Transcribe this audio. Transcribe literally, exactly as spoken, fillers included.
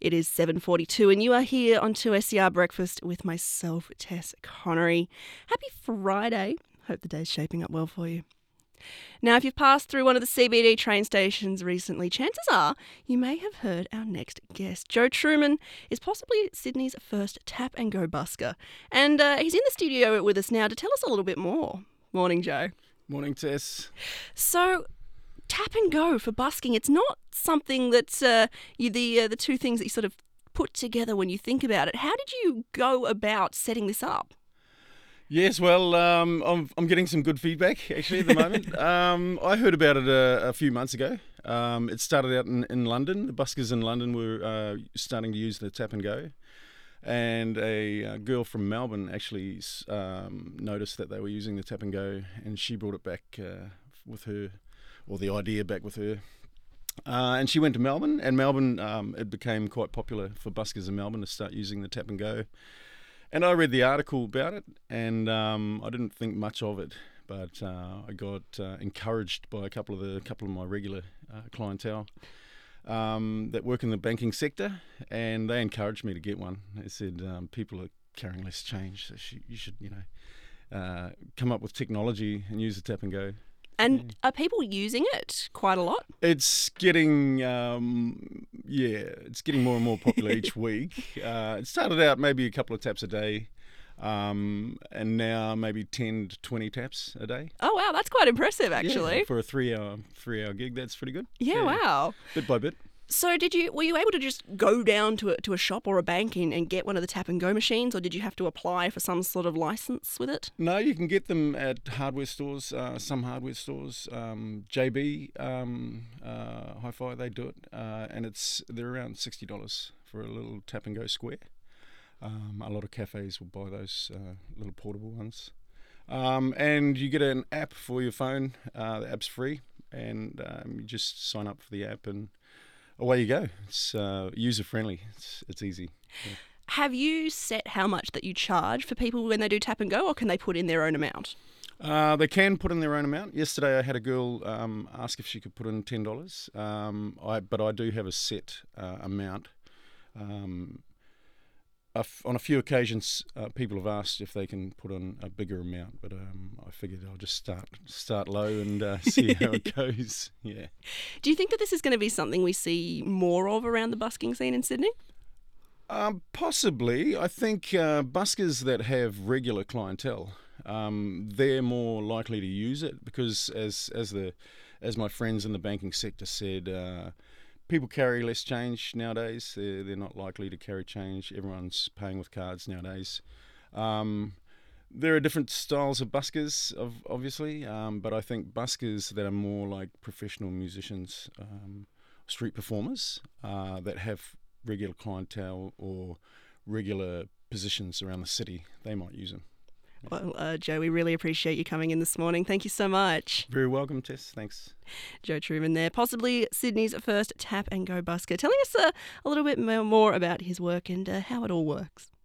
It is seven forty-two and you are here on two S C R Breakfast with myself, Tess Connery. Happy Friday. Hope the day's shaping up well for you. Now, if you've passed through one of the C B D train stations recently, chances are you may have heard our next guest. Joe Truman is possibly Sydney's first tap and go busker. And uh, he's in the studio with us now to tell us a little bit more. Morning, Joe. Morning, Tess. So, tap and go for busking, it's not something that uh, you, the, uh, the two things that you sort of put together when you think about it. How did you go about setting this up? Yes, well, um, I'm, I'm getting some good feedback, actually, at the moment. um, I heard about it a, a few months ago. Um, it started out in, in London. The buskers in London were uh, starting to use the tap and go. And a, a girl from Melbourne actually um, noticed that they were using the tap and go, and she brought it back uh, with her, or the idea back with her. Uh, and she went to Melbourne, and Melbourne, um, it became quite popular for buskers in Melbourne to start using the tap and go. And I read the article about it, and um, I didn't think much of it, but uh, I got uh, encouraged by a couple of the couple of my regular uh, clientele um, that work in the banking sector, and they encouraged me to get one. They said um, people are carrying less change, so sh- you should, you know, uh, come up with technology and use the tap and go. And Yeah. are people using it quite a lot? It's getting, um, yeah, it's getting more and more popular each week. Uh, it started out maybe a couple of taps a day, um, and now maybe ten to twenty taps a day. Oh, wow, that's quite impressive, actually. Yeah, for a three-hour three-hour gig, that's pretty good. Yeah, wow. Bit by bit. So did you were you able to just go down to a, to a shop or a bank and, and get one of the tap and go machines, or did you have to apply for some sort of license with it? No, you can get them at hardware stores, uh, some hardware stores. Um, J B, um, uh, Hi-Fi, they do it, uh, and it's they're around sixty dollars for a little tap and go square. Um, a lot of cafes will buy those uh, little portable ones. Um, and you get an app for your phone. Uh, the app's free, and um, you just sign up for the app and away you go. It's uh, user-friendly. It's, it's easy. Yeah. Have you set how much that you charge for people when they do tap and go, or can they put in their own amount? Uh, they can put in their own amount. Yesterday I had a girl um, ask if she could put in ten dollars, um, I, but I do have a set uh, amount. Um, a f- on a few occasions uh, people have asked if they can put in a bigger amount, but um, I figured I'll just start start low and uh, see how it goes. Yeah. Do you think that this is going to be something we see more of around the busking scene in Sydney? Um, possibly. I think uh, buskers that have regular clientele, um, they're more likely to use it because, as as the as my friends in the banking sector said, uh, people carry less change nowadays. They're they're not likely to carry change. Everyone's paying with cards nowadays. Um, there are different styles of buskers, of obviously, um, but I think buskers that are more like professional musicians, um, street performers uh, that have regular clientele or regular positions around the city, they might use them. Well, uh, Joe, we really appreciate you coming in this morning. Thank you so much. Very welcome, Tess. Thanks. Joe Truman there, possibly Sydney's first tap and go busker, telling us uh, a little bit more about his work and uh, how it all works.